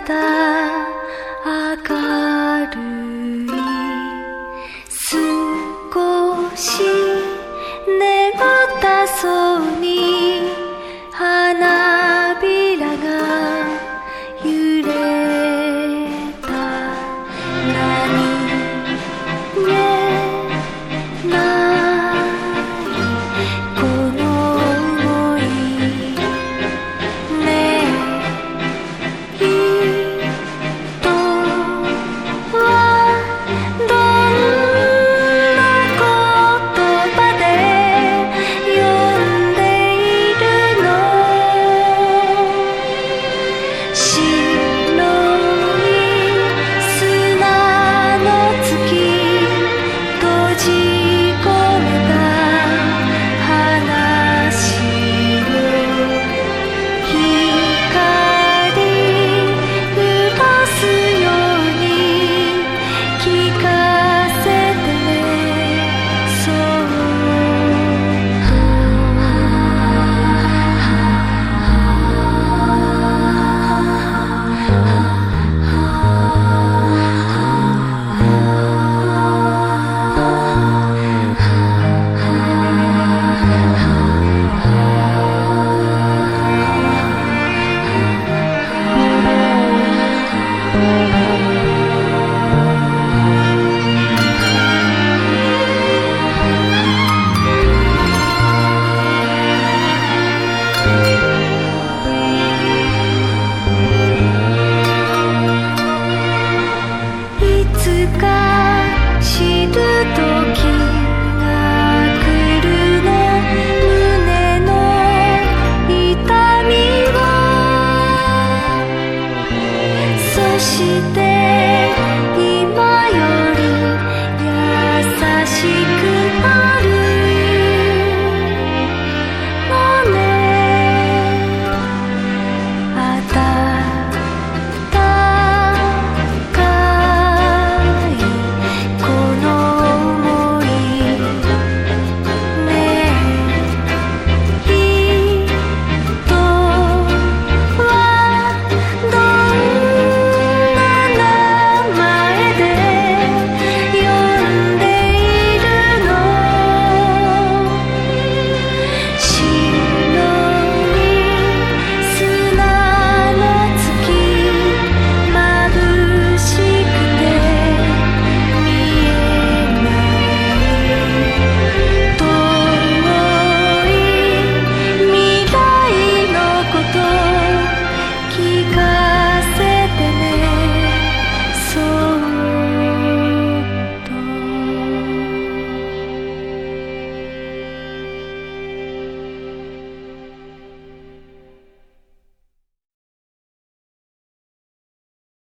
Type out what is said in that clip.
だ明るい少し眠たそうに花びらが揺れた何気ないこの想いねえ人はどんな言葉で呼んでいるの白い砂の月閉じ込めた話を光降らすように聞かせてねいつか知る時が来るの胸の痛みをそして